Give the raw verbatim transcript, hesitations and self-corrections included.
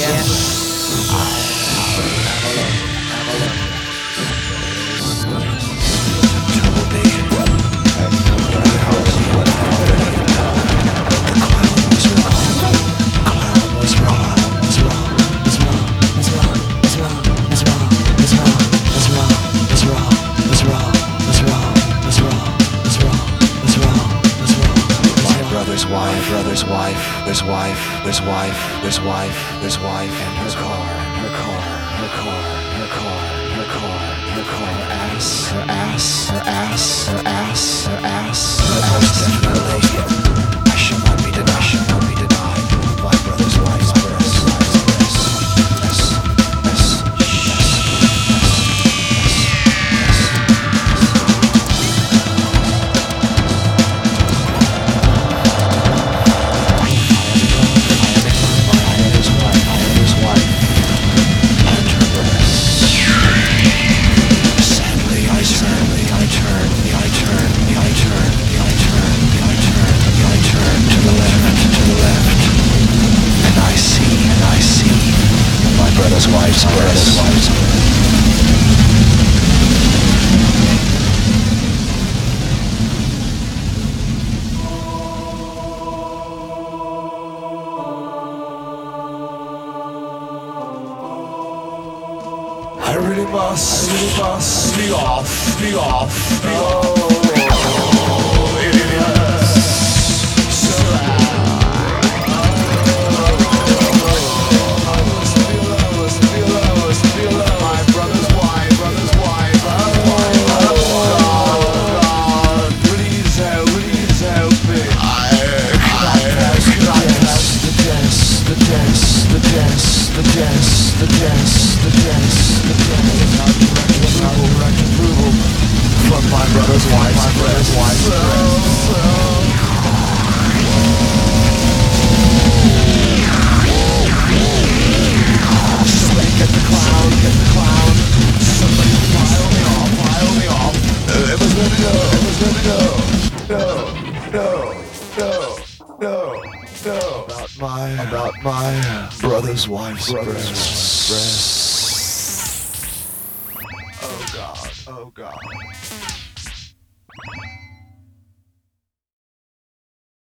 There's wife, there's wife, there's wife, there's wife, there's wife, and her car, her car, her car, her car, her car, her car, ass, her ass, her ass, her ass, her ass, her ass, definitely. I shall not be denied, I shall not be denied. My brother's wife's breast, wife's breast, yes, yes, brother's wife's breast. I really must, I really must be off, be off, be off. Oh, it hurts so bad. The dance, the dance, the dance, the dance, without direct approval from my brother's wife, my brother's wife. Somebody get the clown, get the clown. Somebody file me off, file me off. Uh, it was gonna go, it was gonna go. No, no, no, no. No, about my, about my brother's wife's breast. breast. Oh God, oh God.